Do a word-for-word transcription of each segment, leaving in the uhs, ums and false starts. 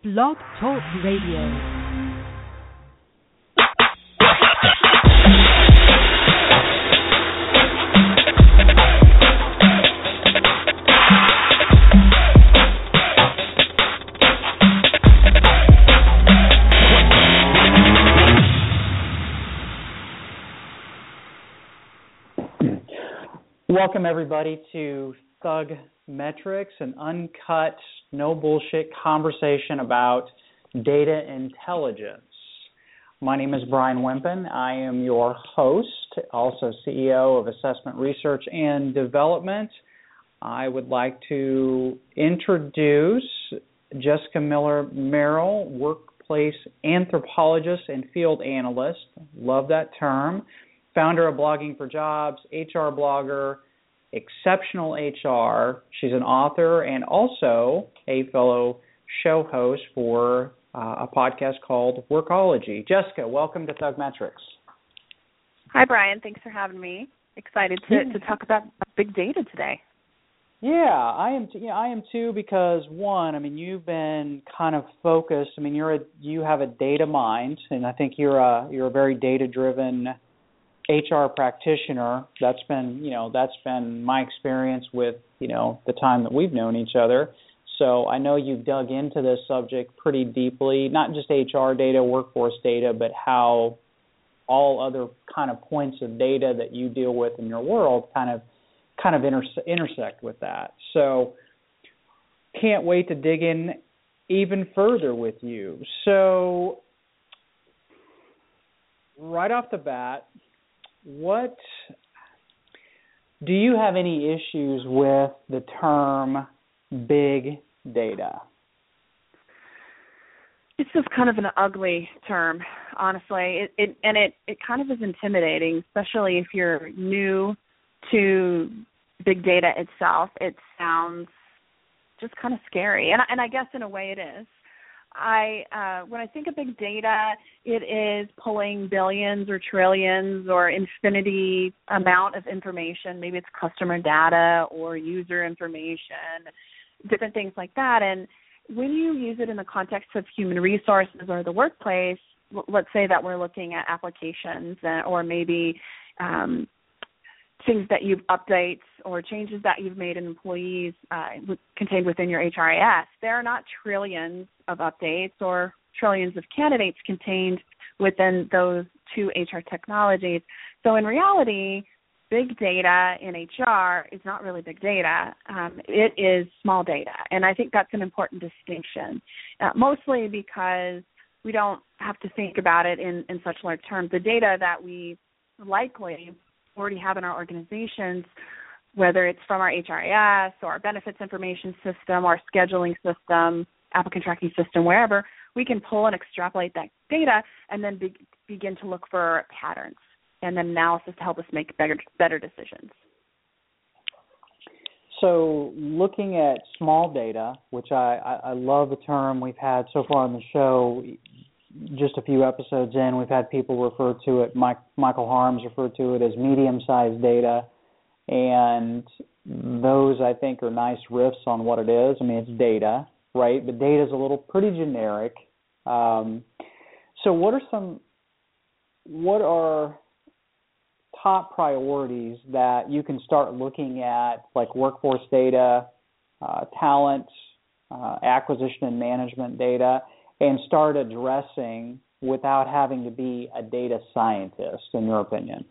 Blog Talk Radio. Welcome, everybody, to Thug Metrics, an uncut, no bullshit conversation about data intelligence. My name is Brian Wimpen. I am your host, also C E O of Assessment Research and Development. I would like to introduce Jessica Miller Merrill, workplace anthropologist and field analyst. Love that term. Founder of Blogging for Jobs, H R blogger, Exceptional H R. She's an author and also a fellow show host for uh, a podcast called Workology. Jessica, welcome to Thug Metrics. Hi, Brian. Thanks for having me. Excited to, yeah. to talk about big data today. Yeah, I am. T- yeah, I am too. Because one, I mean, you've been kind of focused. I mean, you're a, you have a data mind, and I think you're a you're a very data driven H R practitioner. That's been, you know, that's been my experience with, you know, the time that we've known each other. So I know you've dug into this subject pretty deeply, not just H R data, workforce data, but how all other kind of points of data that you deal with in your world kind of kind of inter- intersect with that. So can't wait to dig in even further with you. So right off the bat, What do you have any issues with the term big data? It's just kind of an ugly term, honestly, it, it, and it, it kind of is intimidating, especially if you're new to big data itself. It sounds just kind of scary, and, and I guess in a way it is. I uh, when I think of big data, it is pulling billions or trillions or infinity amount of information. Maybe it's customer data or user information, different things like that. And when you use it in the context of human resources or the workplace, let's say that we're looking at applications or maybe um, things that you've updates or changes that you've made in employees uh, contained within your H R I S. There are not trillions of updates or trillions of candidates contained within those two H R technologies. So in reality, big data in H R is not really big data. Um, it is small data, and I think that's an important distinction, uh, mostly because we don't have to think about it in, in such large terms. The data that we likely already have in our organizations, whether it's from our H R I S or our benefits information system, our scheduling system, applicant tracking system, wherever, we can pull and extrapolate that data and then be, begin to look for patterns and then analysis to help us make better, better decisions. So looking at small data, which I, I, I love the term we've had so far on the show, just a few episodes in, we've had people refer to it, Mike, Michael Harms referred to it as medium-sized data, and those, I think, are nice riffs on what it is. I mean, it's data, right? But data is a little pretty generic. Um, so what are some, what are top priorities that you can start looking at, like workforce data, uh, talent, uh, acquisition and management data, and start addressing without having to be a data scientist, in your opinion?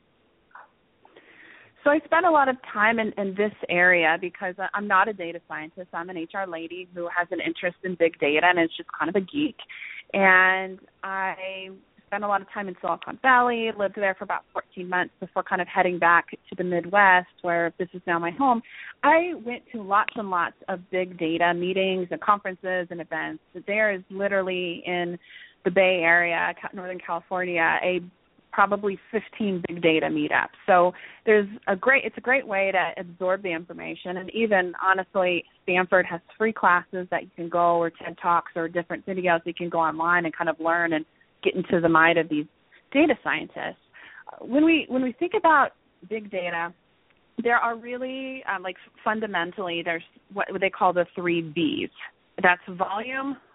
So I spent a lot of time in, in this area because I'm not a data scientist. I'm an H R lady who has an interest in big data and is just kind of a geek. And I spent a lot of time in Silicon Valley, lived there for about fourteen months before kind of heading back to the Midwest, where this is now my home. I went to lots and lots of big data meetings and conferences and events. There is literally in the Bay Area, Northern California, a probably fifteen big data meetups. So there's a great, it's a great way to absorb the information. And even honestly, Stanford has free classes that you can go, or TED Talks or different videos that you can go online and kind of learn and get into the mind of these data scientists. When we when we think about big data, there are really um, like fundamentally there's what they call the three V's. That's volume,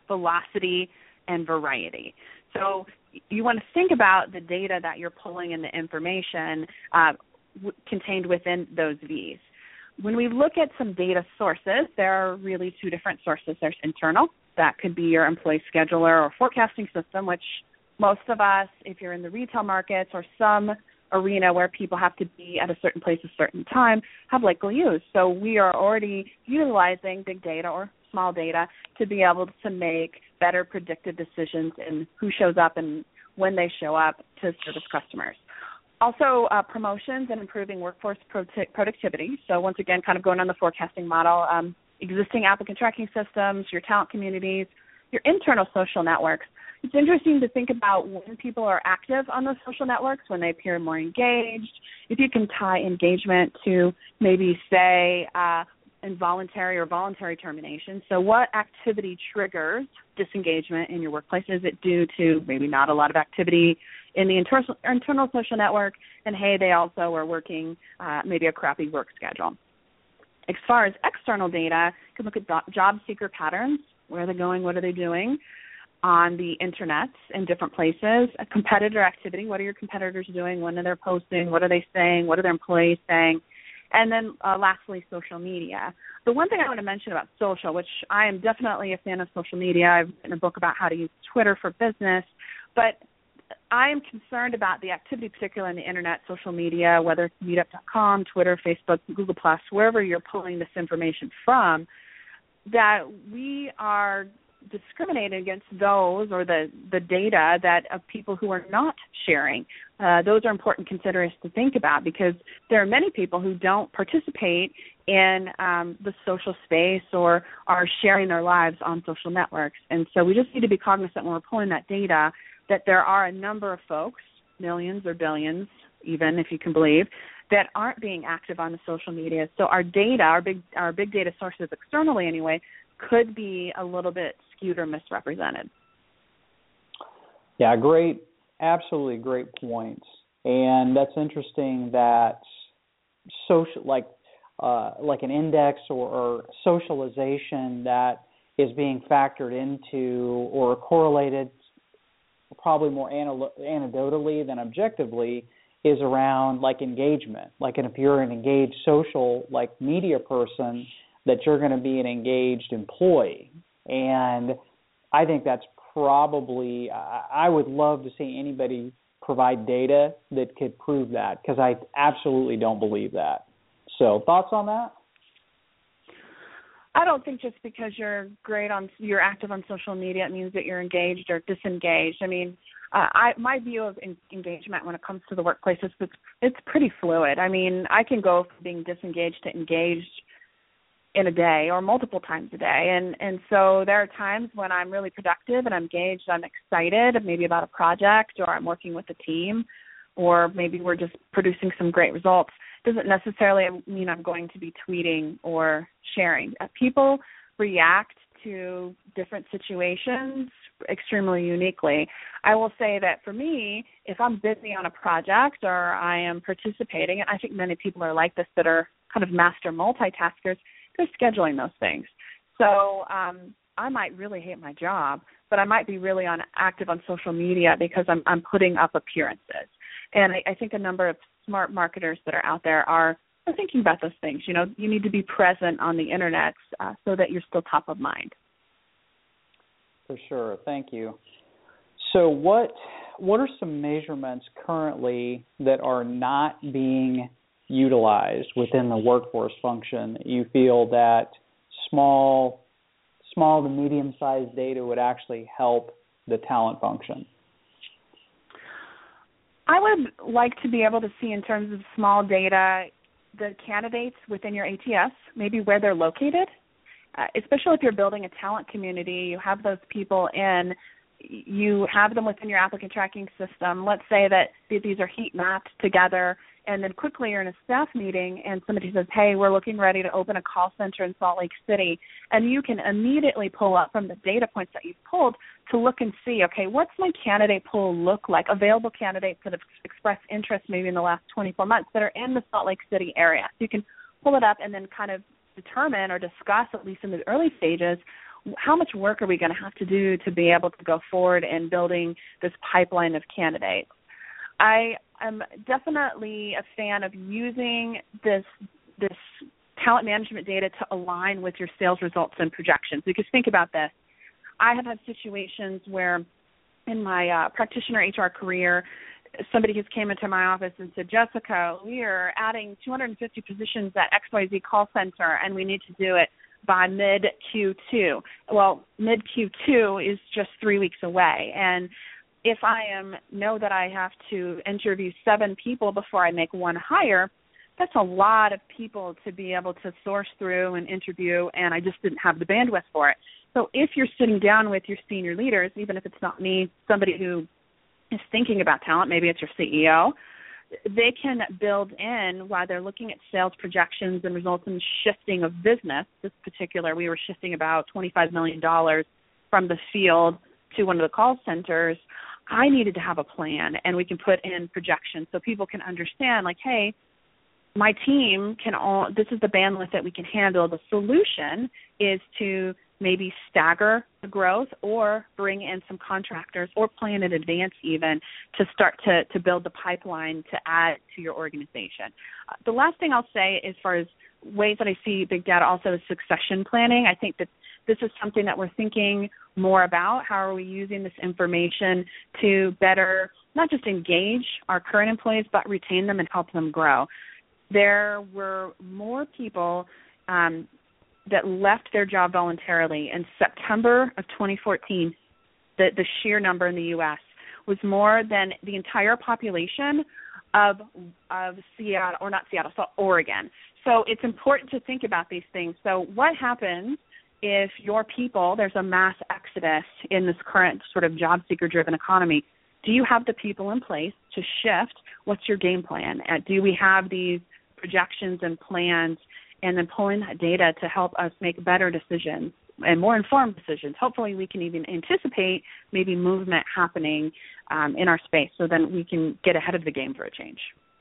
velocity, and variety. So you want to think about the data that you're pulling and the information uh, w- contained within those V's. When we look at some data sources, there are really two different sources. There's internal. That could be your employee scheduler or forecasting system, which most of us, if you're in the retail markets or some arena where people have to be at a certain place at a certain time, have likely used. So we are already utilizing big data or small data to be able to make better predictive decisions in who shows up and when they show up to service customers. Also, uh, promotions and improving workforce pro- productivity. So once again, kind of going on the forecasting model, um, existing applicant tracking systems, your talent communities, your internal social networks. It's interesting to think about when people are active on those social networks, when they appear more engaged. If you can tie engagement to maybe, say, uh, involuntary or voluntary termination. So what activity triggers disengagement in your workplace? Is it due to maybe not a lot of activity in the internal, internal social network, and, hey, they also are working uh, maybe a crappy work schedule? As far as external data, you can look at do- job seeker patterns. Where are they going? What are they doing on the internet in different places? A competitor activity. What are your competitors doing? When are they posting? What are they saying? What are their employees saying? And then uh, lastly, social media. The one thing I want to mention about social, which I am definitely a fan of social media. I've written a book about how to use Twitter for business, but I am concerned about the activity, particularly on the internet, social media, whether it's meetup dot com, Twitter, Facebook, Google plus, wherever you're pulling this information from, that we are discriminating against those or the, the data that of people who are not sharing. Uh, those are important considerations to think about, because there are many people who don't participate in um, the social space or are sharing their lives on social networks. And so we just need to be cognizant when we're pulling that data that there are a number of folks, millions or billions, even if you can believe, that aren't being active on the social media. So our data, our big our big data sources externally anyway, could be a little bit skewed or misrepresented. Yeah, great, absolutely great points. And that's interesting that social, like uh, like an index or, or socialization that is being factored into or correlated probably more anal- anecdotally than objectively is around like engagement. Like, and if you're an engaged social like media person, that you're going to be an engaged employee. And I think that's probably, I would love to see anybody provide data that could prove that, because I absolutely don't believe that. So thoughts on that? I don't think just because you're great on, you're active on social media, it means that you're engaged or disengaged. I mean, uh, I my view of in, engagement when it comes to the workplace is it's, it's pretty fluid. I mean, I can go from being disengaged to engaged in a day or multiple times a day. And, and so there are times when I'm really productive and I'm engaged, I'm excited maybe about a project, or I'm working with a team, or maybe we're just producing some great results. Doesn't necessarily mean I'm going to be tweeting or sharing. Uh, people react to different situations extremely uniquely. I will say that for me, if I'm busy on a project or I am participating, and I think many people are like this that are kind of master multitaskers, they're scheduling those things. So um, I might really hate my job, but I might be really on active on social media because I'm, I'm putting up appearances. And I, I think a number of smart marketers that are out there are, are thinking about those things. You know, you need to be present on the internet uh, so that you're still top of mind. For sure. Thank you. So what what are some measurements currently that are not being utilized within the workforce function that you feel that small small to medium-sized data would actually help the talent function? I would like to be able to see, in terms of small data, the candidates within your A T S, maybe where they're located, uh, especially if you're building a talent community. You have those people in, you have them within your applicant tracking system. Let's say that these are heat mapped together, and then quickly you're in a staff meeting and somebody says, hey, we're looking ready to open a call center in Salt Lake City, and you can immediately pull up from the data points that you've pulled to look and see, okay, what's my candidate pool look like, available candidates that have expressed interest maybe in the last twenty-four months that are in the Salt Lake City area. So you can pull it up and then kind of determine or discuss, at least in the early stages, how much work are we going to have to do to be able to go forward in building this pipeline of candidates? I am definitely a fan of using this this talent management data to align with your sales results and projections. Because think about this. I have had situations where in my uh, practitioner H R career, somebody has came into my office and said, Jessica, we are adding two hundred fifty positions at X Y Z call center, and we need to do it by mid Q two. Well, mid Q two is just three weeks away, and if I am know that I have to interview seven people before I make one hire, that's a lot of people to be able to source through and interview, and I just didn't have the bandwidth for it. So if you're sitting down with your senior leaders, even if it's not me, somebody who is thinking about talent, maybe it's your C E O, they can build in while they're looking at sales projections and results in shifting of business. This particular, we were shifting about twenty-five million dollars from the field to one of the call centers. I needed to have a plan, and we can put in projections so people can understand, like, hey, my team can all, this is the bandwidth that we can handle. The solution is to maybe stagger the growth or bring in some contractors or plan in advance even to start to, to build the pipeline to add to your organization. Uh, the last thing I'll say as far as ways that I see big data also is succession planning. I think that this is something that we're thinking more about. How are we using this information to better not just engage our current employees, but retain them and help them grow? There were more people um, that left their job voluntarily in September of twenty fourteen. The, the sheer number in the U S was more than the entire population of of Seattle, or not Seattle, so Oregon. So it's important to think about these things. So what happens if your people, there's a mass exodus in this current sort of job seeker-driven economy? Do you have the people in place to shift? What's your game plan? Uh, do we have these projections and plans, and then pulling that data to help us make better decisions and more informed decisions? Hopefully we can even anticipate maybe movement happening um, in our space so then we can get ahead of the game for a change.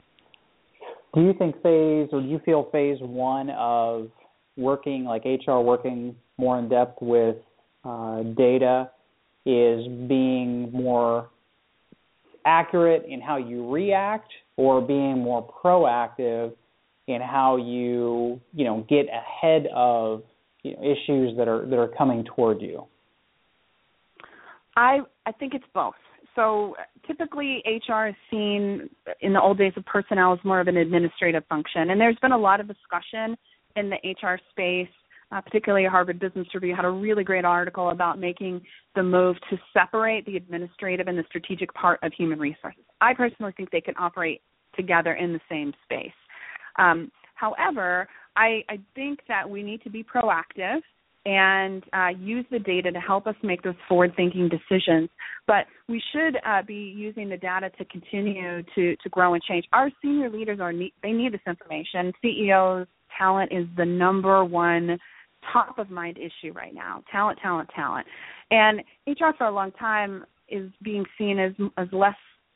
Do you think phase, or do you feel phase one of working, like H R working more in depth with uh, data, is being more accurate in how you react, or being more proactive in how you, you know, get ahead of, you know, issues that are that are coming toward you? I I think it's both. So typically H R is seen in the old days of personnel as more of an administrative function, and there's been a lot of discussion in the H R space. Uh, particularly Harvard Business Review had a really great article about making the move to separate the administrative and the strategic part of human resources. I personally think they can operate together in the same space. Um, however, I, I think that we need to be proactive and uh, use the data to help us make those forward-thinking decisions. But we should uh, be using the data to continue to, to grow and change. Our senior leaders, are need, they need this information. C E Os, talent is the number one top-of-mind issue right now. Talent, talent, talent. And H R for a long time is being seen as, as less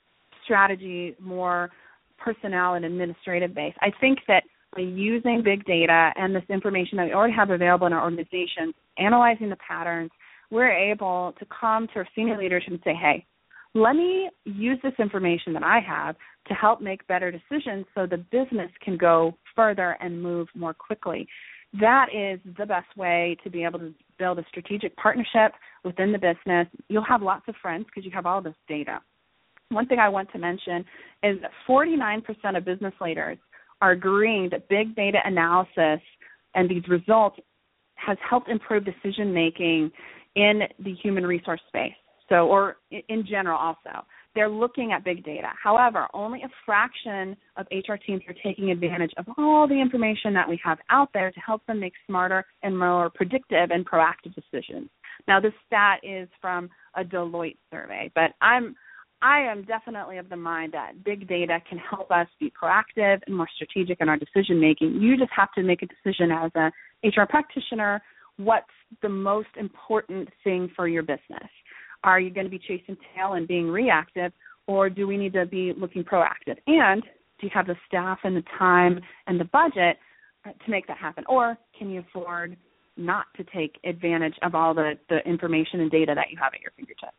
strategy, more personnel and administrative based. I think that by using big data and this information that we already have available in our organizations, analyzing the patterns, we're able to come to our senior leadership and say, hey, let me use this information that I have to help make better decisions so the business can go further and move more quickly. That is the best way to be able to build a strategic partnership within the business. You'll have lots of friends because you have all this data. One thing I want to mention is that forty-nine percent of business leaders are agreeing that big data analysis and these results has helped improve decision-making in the human resource space, so or in general also. They're looking at big data. However, only a fraction of H R teams are taking advantage of all the information that we have out there to help them make smarter and more predictive and proactive decisions. Now, this stat is from a Deloitte survey, but I'm I am definitely of the mind that big data can help us be proactive and more strategic in our decision-making. You just have to make a decision as a H R practitioner, what's the most important thing for your business? Are you going to be chasing tail and being reactive, or do we need to be looking proactive? And do you have the staff and the time and the budget to make that happen? Or can you afford not to take advantage of all the, the information and data that you have at your fingertips.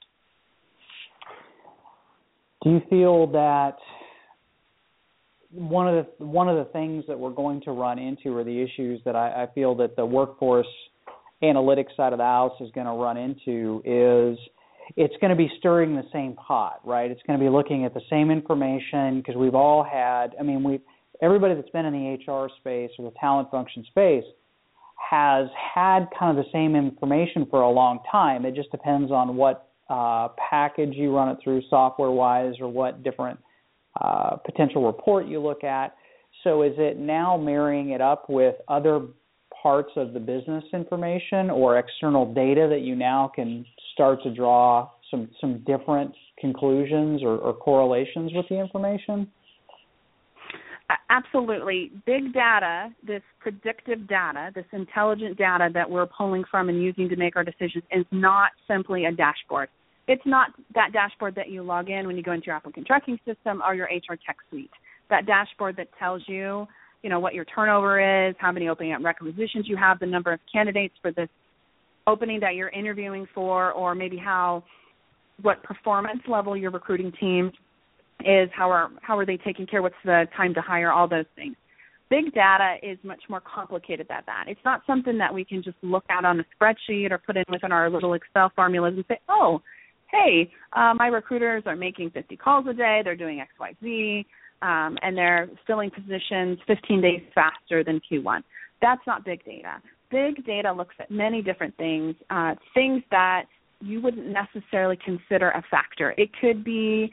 Do you feel that one of the one of the things that we're going to run into, or the issues that I, I feel that the workforce analytics side of the house is going to run into, is it's going to be stirring the same pot, right? It's going to be looking at the same information, because we've all had, I mean, we everybody that's been in the H R space or the talent function space has had kind of the same information for a long time. It just depends on what uh, package you run it through software-wise, or what different uh, potential report you look at. So is it now marrying it up with other parts of the business information or external data that you now can start to draw some, some different conclusions or, or correlations with the information? Absolutely. Big data, this predictive data, this intelligent data that we're pulling from and using to make our decisions, is not simply a dashboard. It's not that dashboard that you log in when you go into your applicant tracking system or your H R tech suite. That dashboard that tells you, you know, what your turnover is, how many opening up requisitions you have, the number of candidates for this opening that you're interviewing for, or maybe how, what performance level your recruiting team is, how are how are they taking care, what's the time to hire, all those things. Big data is much more complicated than that. It's not something that we can just look at on a spreadsheet or put in within our little Excel formulas and say, oh, hey, uh, my recruiters are making fifty calls a day, they're doing X, Y, Z, um, and they're filling positions fifteen days faster than Q one. That's not big data. Big data looks at many different things, uh, things that you wouldn't necessarily consider a factor. It could be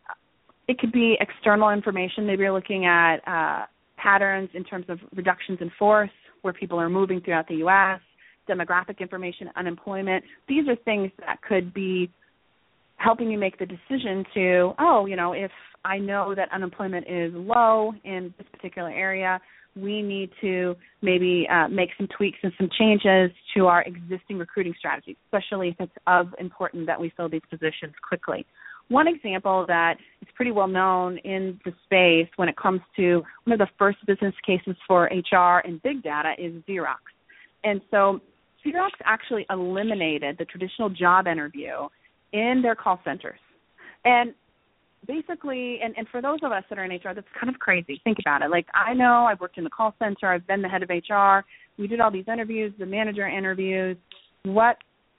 It could be external information. Maybe you're looking at uh, patterns in terms of reductions in force, where people are moving throughout the U S, demographic information, unemployment. These are things that could be helping you make the decision to, oh, you know, if I know that unemployment is low in this particular area, we need to maybe uh, make some tweaks and some changes to our existing recruiting strategies, especially if it's of importance that we fill these positions quickly. One example that is pretty well known in the space when it comes to one of the first business cases for H R and big data is Xerox. And so Xerox actually eliminated the traditional job interview in their call centers. And basically, and, and for those of us that are in H R, that's kind of crazy. Think about it. Like, I know I've worked in the call center. I've been the head of H R. We did all these interviews, the manager interviews. What?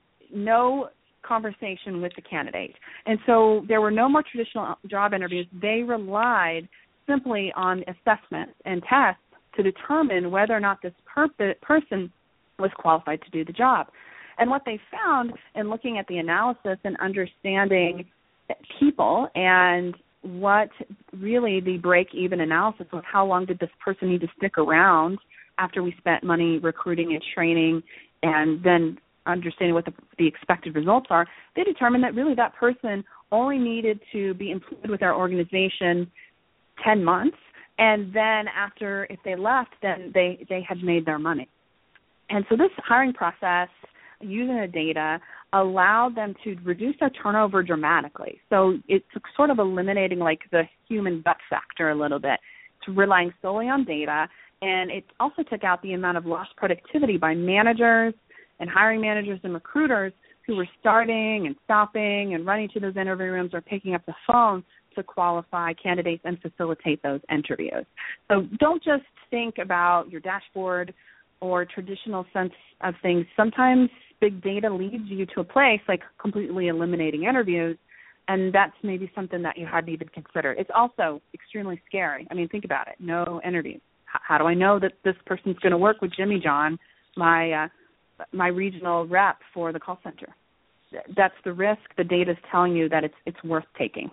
No conversation with the candidate. And so there were no more traditional job interviews. They relied simply on assessments and tests to determine whether or not this per- person was qualified to do the job. And what they found in looking at the analysis and understanding people and what really the break-even analysis was, how long did this person need to stick around after we spent money recruiting and training and then understanding what the, the expected results are, they determined that really that person only needed to be employed with our organization ten months, and then after, if they left, then they, they had made their money. And so this hiring process, using the data, allowed them to reduce their turnover dramatically. So it's sort of eliminating like the human gut factor a little bit. It's relying solely on data, and it also took out the amount of lost productivity by managers and hiring managers and recruiters who were starting and stopping and running to those interview rooms or picking up the phone to qualify candidates and facilitate those interviews. So don't just think about your dashboard or traditional sense of things. Sometimes big data leads you to a place like completely eliminating interviews, and that's maybe something that you hadn't even considered. It's also extremely scary. I mean, think about it. No interviews. H- how do I know that this person's going to work with Jimmy John, my uh, my regional rep for the call center? That's the risk. The data is telling you that it's it's worth taking.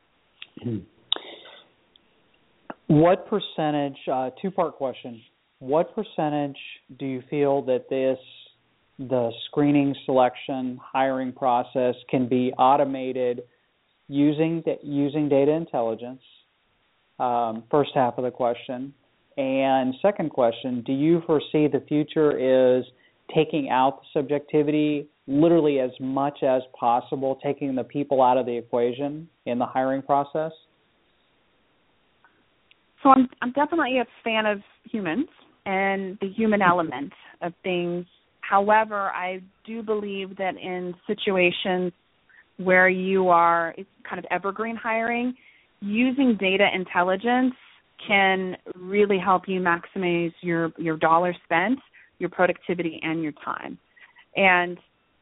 What percentage, uh, two-part question, what percentage do you feel that this, the screening, selection, hiring process can be automated using using data intelligence? Um, first half of the question. And second question, do you foresee the future is taking out the subjectivity literally as much as possible, taking the people out of the equation in the hiring process? So I'm I'm definitely a fan of humans and the human element of things However, I do believe that in situations where you are it's kind of evergreen hiring, using data intelligence can really help you maximize your, your dollars spent, your productivity, and your time. And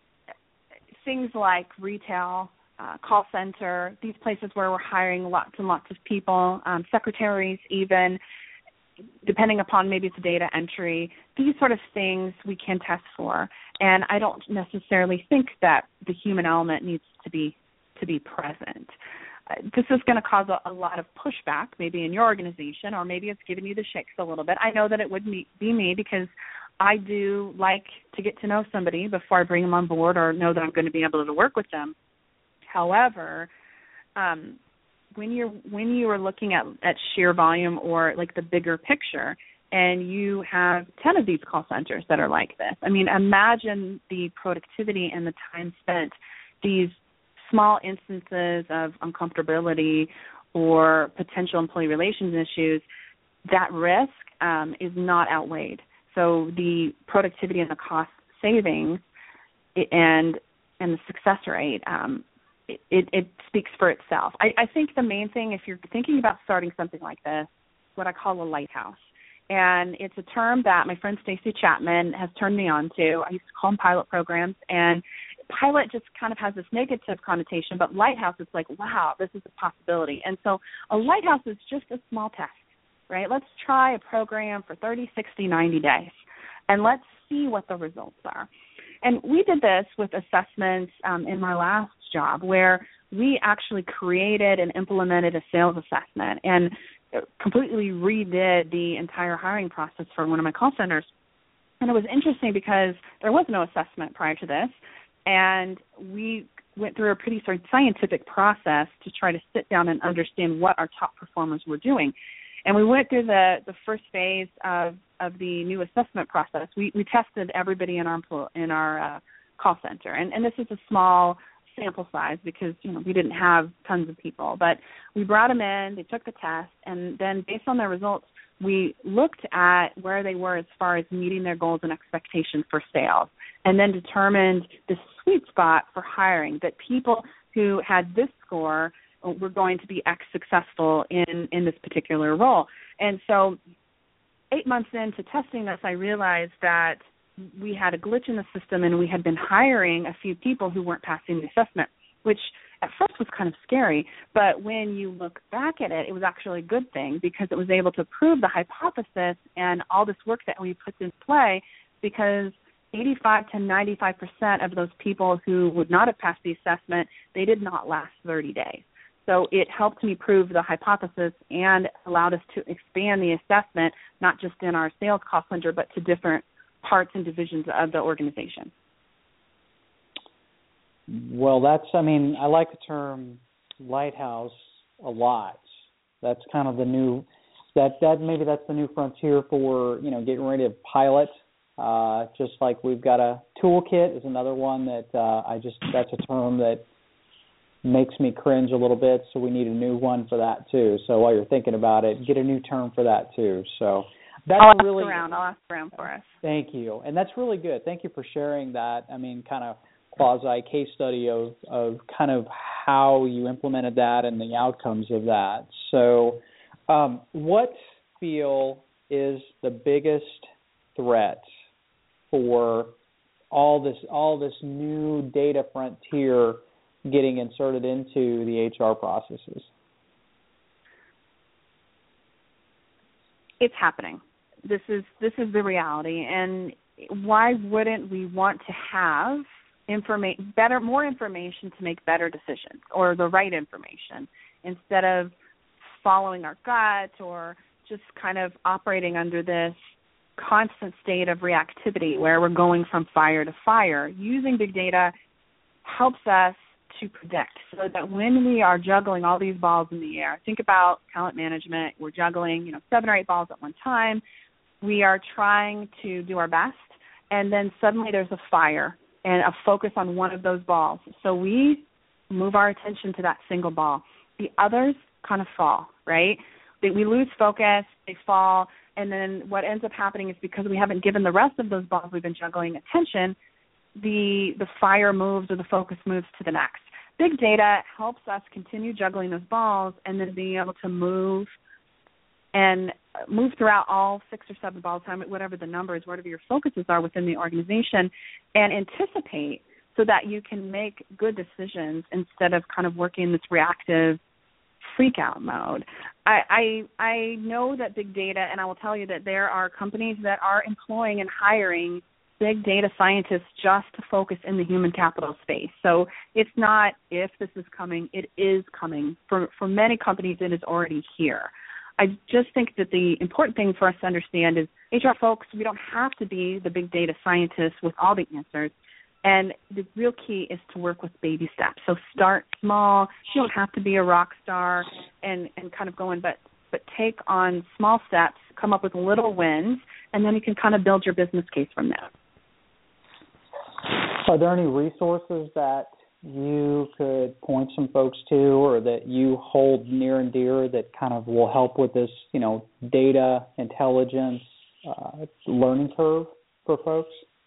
things like retail, uh, call center, these places where we're hiring lots and lots of people, um, secretaries even, depending upon maybe it's data entry, these sort of things we can test for. And I don't necessarily think that the human element needs to be to be present. Uh, this is going to cause a, a lot of pushback maybe in your organization, or maybe it's giving you the shakes a little bit. I know that it would be me because I do like to get to know somebody before I bring them on board or know that I'm going to be able to work with them. However, um, when you're when you are looking at, at sheer volume or like the bigger picture, and you have ten of these call centers that are like this, I mean, imagine the productivity and the time spent. These small instances of uncomfortability or potential employee relations issues, that risk um, is not outweighed. So the productivity and the cost savings and and the success rate, um, It, it speaks for itself. I, I think the main thing, if you're thinking about starting something like this, is what I call a lighthouse. And it's a term that my friend Stacy Chapman has turned me on to. I used to call them pilot programs. And pilot just kind of has this negative connotation, but lighthouse is like, wow, this is a possibility. And so a lighthouse is just a small test, right? Let's try a program for thirty, sixty, ninety days, and let's see what the results are. And we did this with assessments um, in my last job, where we actually created and implemented a sales assessment and completely redid the entire hiring process for one of my call centers. And it was interesting because there was no assessment prior to this, and we went through a pretty sort of scientific process to try to sit down and understand what our top performers were doing. And we went through the, the first phase of, of the new assessment process. We, we tested everybody in our in our uh, call center, and, and this is a small sample size because you know we didn't have tons of people. But we brought them in, they took the test, and then based on their results, we looked at where they were as far as meeting their goals and expectations for sales, and then determined the sweet spot for hiring, that people who had this score were going to be X successful in, in this particular role. And so eight months into testing this, I realized that we had a glitch in the system and we had been hiring a few people who weren't passing the assessment, which at first was kind of scary. But when you look back at it, it was actually a good thing because it was able to prove the hypothesis and all this work that we put in play, because eighty-five to ninety-five percent of those people who would not have passed the assessment, they did not last thirty days. So it helped me prove the hypothesis and allowed us to expand the assessment, not just in our sales call center, but to different parts and divisions of the organization. Well, that's, I mean, I like the term lighthouse a lot. That's kind of the new, that, that maybe that's the new frontier for, you know, getting ready to pilot. Uh, just like we've got a toolkit is another one that uh, I just, that's a term that makes me cringe a little bit, so we need a new one for that too. So while you're thinking about it, get a new term for that too. So that's I'll really ask around. I'll ask around for us. Thank you, and that's really good. Thank you for sharing that. I mean, kind of quasi case study of of kind of how you implemented that and the outcomes of that. So, um, what feel is the biggest threat for all this all this new data frontier getting inserted into the H R processes? It's happening. This is this is the reality, and why wouldn't we want to have information, better, more information to make better decisions, or the right information, instead of following our gut or just kind of operating under this constant state of reactivity where we're going from fire to fire. Using big data helps us to predict, so that when we are juggling all these balls in the air, think about talent management, we're juggling, you know, seven or eight balls at one time. We are trying to do our best, and then suddenly there's a fire and a focus on one of those balls. So we move our attention to that single ball. The others kind of fall, right? they, we lose focus, they fall, and then what ends up happening is because we haven't given the rest of those balls we've been juggling attention, the the fire moves or the focus moves to the next. Big data helps us continue juggling those balls and then being able to move and move throughout all six or seven balls, whatever the numbers, whatever your focuses are within the organization, and anticipate so that you can make good decisions instead of kind of working in this reactive freak-out mode. I, I I know that big data, and I will tell you that there are companies that are employing and hiring big data scientists just to focus in the human capital space. So it's not if this is coming, it is coming. For, for many companies, it is already here. I just think that the important thing for us to understand is H R folks, we don't have to be the big data scientists with all the answers. And the real key is to work with baby steps. So start small. You don't have to be a rock star and, and kind of go in, but, but take on small steps, come up with little wins, and then you can kind of build your business case from there. Are there any resources that you could point some folks to or that you hold near and dear that kind of will help with this, you know, data intelligence uh, learning curve for folks?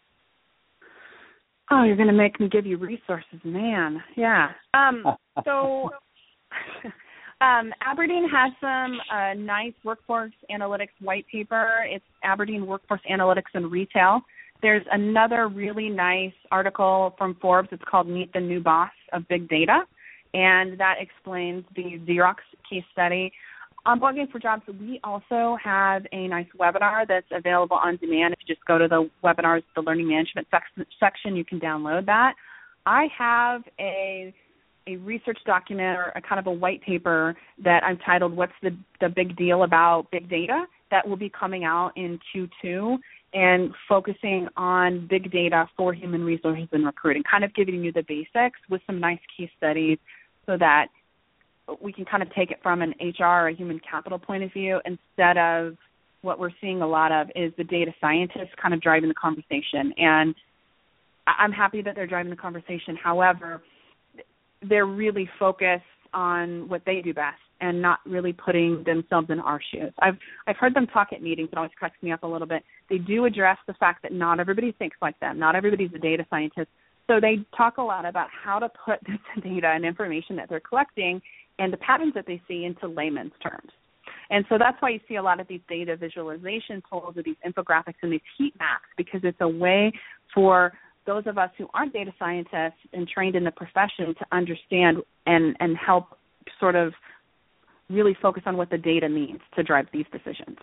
Oh, you're going to make me give you resources, man. Yeah. Um, so um, Aberdeen has some uh, nice workforce analytics white paper. It's Aberdeen Workforce Analytics in Retail. There's another really nice article from Forbes. It's called Meet the New Boss of Big Data, and that explains the Xerox case study. On Blogging for Jobs, we also have a nice webinar that's available on demand. If you just go to the webinars, the learning management sec- section, you can download that. I have a a research document or a kind of a white paper that I've titled What's the, the Big Deal About Big Data that will be coming out in Q two and focusing on big data for human resources and recruiting, kind of giving you the basics with some nice case studies so that we can kind of take it from an H R or a human capital point of view instead of what we're seeing a lot of is the data scientists kind of driving the conversation. And I'm happy that they're driving the conversation. However, they're really focused on what they do best and not really putting themselves in our shoes. I've I've heard them talk at meetings. It always cracks me up a little bit. They do address the fact that not everybody thinks like them. Not everybody's a data scientist. So they talk a lot about how to put this data and information that they're collecting and the patterns that they see into layman's terms. And so that's why you see a lot of these data visualization tools or these infographics and these heat maps, because it's a way for those of us who aren't data scientists and trained in the profession to understand and, and help sort of really focus on what the data means to drive these decisions.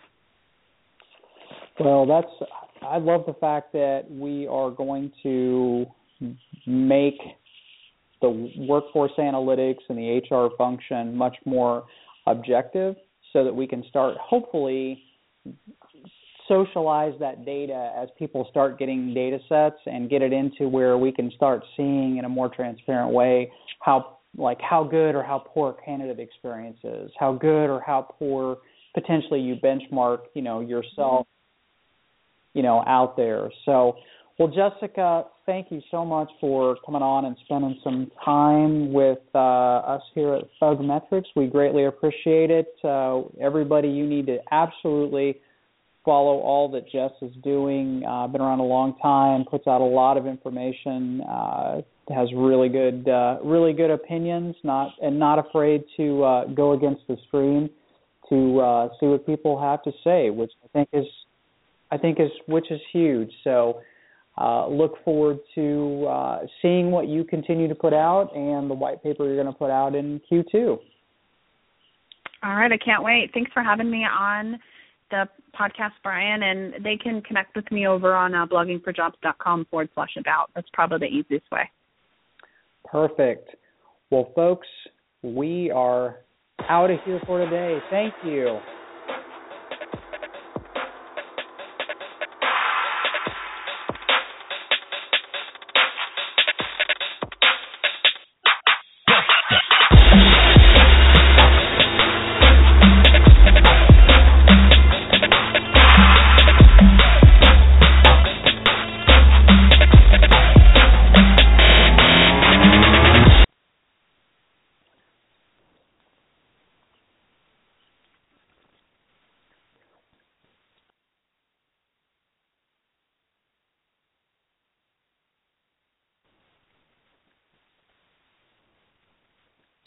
Well, that's, I love the fact that we are going to make the workforce analytics and the H R function much more objective so that we can start, hopefully, socialize that data as people start getting data sets and get it into where we can start seeing in a more transparent way how like how good or how poor candidate experience is, how good or how poor potentially you benchmark, you know, yourself, you know, out there. So, well, Jessica, thank you so much for coming on and spending some time with uh, us here at Thug Metrics. We greatly appreciate it. Uh, everybody, you need to absolutely follow all that Jess is doing. Uh, been around a long time, puts out a lot of information, uh, has really good, uh, really good opinions, not and not afraid to uh, go against the stream to uh, see what people have to say, which I think is, I think is, which is huge. So uh, look forward to uh, seeing what you continue to put out and the white paper you're going to put out in Q two. All right, I can't wait. Thanks for having me on the podcast, Brian, and they can connect with me over on uh, bloggingforjobs.com forward slash about. That's probably the easiest way. Perfect. Well, folks, we are out of here for today. Thank you.